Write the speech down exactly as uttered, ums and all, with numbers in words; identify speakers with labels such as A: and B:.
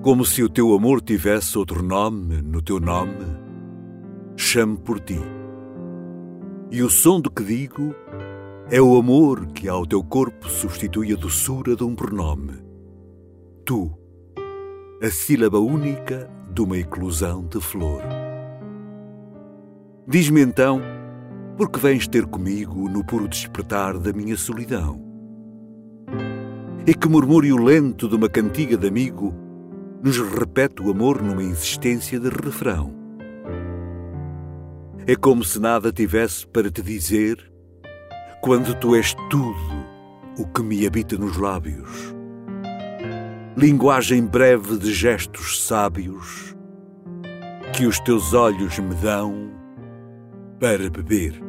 A: como se o teu amor tivesse outro nome no teu nome, chamo por ti. E o som do que digo é o amor que ao teu corpo substitui a doçura de um pronome. Tu, a sílaba única de uma eclosão de flor. Diz-me então, por que vens ter comigo no puro despertar da minha solidão? É que murmúrio lento de uma cantiga de amigo nos repete o amor numa insistência de refrão. É como se nada tivesse para te dizer, quando tu és tudo o que me habita nos lábios. Linguagem breve de gestos sábios que os teus olhos me dão para beber.